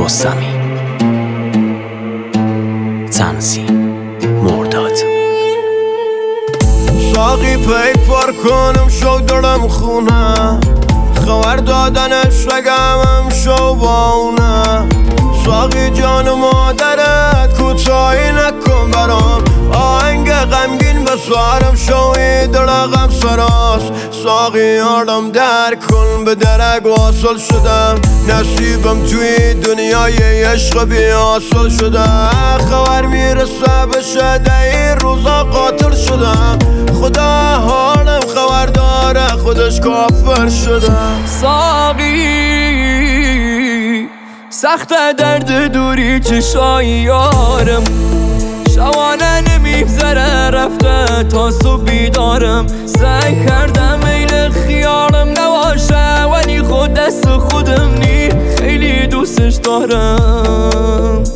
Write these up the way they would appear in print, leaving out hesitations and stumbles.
رستمی. تنظیم مرداد. ساقی پیک پار کنم شو دارم خونه، خبر دادنش رگمم شو با اونه. ساقی جان مادرت کوتاهی نکن برام، آهنگ غمگین بسارم شوی درقم سراست. ساقی آرام در کن به درک واصل شدم، نصیبم توی دنیای عشق بیاصل شده. خبر میرسه بشه این روزا قاتل شدم، خدا حالم خبر داره خودش کافر شده. ساقی سخت درد دوری چشای یارم، شوانه نمیگذره رفته تا صبح بیدارم. سعی کردم میل خیالم نباشه ولی خود دست خودم نی، خیلی دوستش دارم.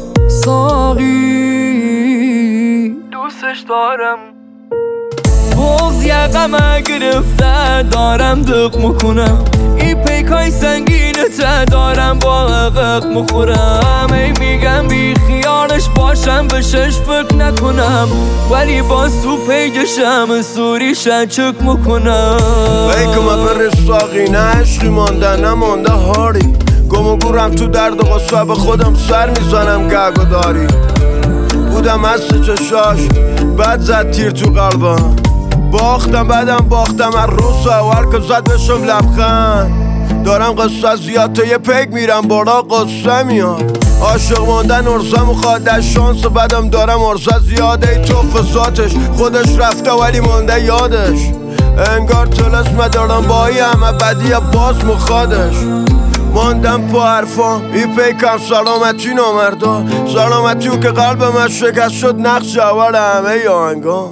ساقی دوستش دارم. بغض یقمه گرفته دارم دق میکنم، این پیکای سنگینته دارم با عقق مخورم. ای میگم بی خیالش باشم بهشش فکر نکنم، ولی با سو پیجشم سوریش چک میکنم. بیکم بر ساقی نه عشقی مانده نمانده هاری، گم و گورم تو درد و غصه به خودم سر میزنم گگ و داری. بودم از چشاش بد زد تیر تو قلبم، باختم بعدم باختم از روز اول که زد بشم لبخند. دارم قصه زیاد تا یه پیک میرم بالا قصه میاد. عاشق موندن ارزه مخواد در شانس بدم دارم ارزه زیاده. ای تو فساتش خودش رفته ولی مونده یادش، انگار طلسمه دارم با ای همه بدی باز مخوادش. ماندم پا حرفا ای پیکم سلامتی نامردا، سلامتی او که قلبم شکست شد نقش جوار همه ی آهنگا.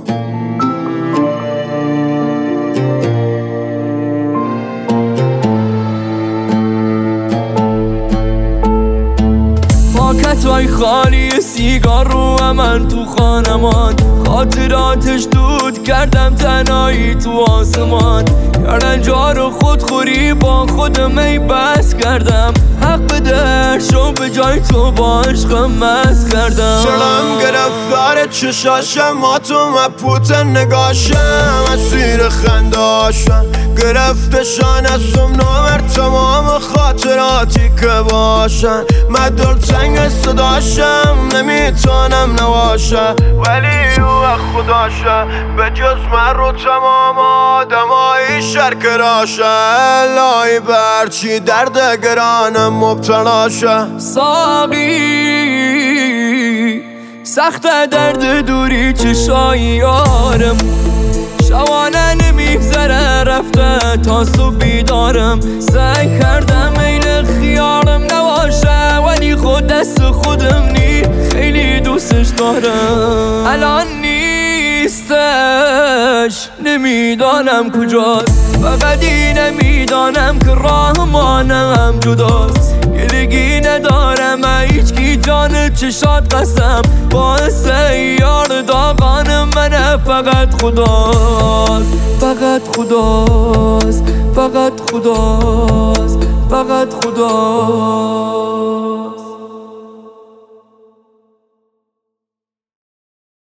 پاکتای خالی سیگار رو من تو خانمان، خاطراتش دود کردم تنهایی تو آسمان. کردن جا رو خودخوری با خودم ای بس کردم، حق بده شو به جای تو با عشقم مست کردم. شلم گرفتار چشاشم ما تو مپوت نگاشم، اسیر خنداشم گرفتشان ازم نامر تمام خاطراتی که باشن. من دلتنگ صداشم نمیتونم نباشه، ولی او خداشه به جز من رو تمام آدمایی شرکراشه. الهی برچی درد گرانم مبتلاشه. ساقی سخت درد دوری چشای یارم، شوانه نمیگذره رفته تا صبح بیدارم. سعی کردم میل خیالم نباشه ولی خود دست خودم نی، خیلی دوستش دارم. الان نیستش نمیدانم کجاست، فقط این نمیدانم که راه مانم جداست. گلگی ندارم هیچکی جان چشات قسم، باعث یار داغان منه فقط خداست. فقط خداست، فقط خداست، فقط خداست.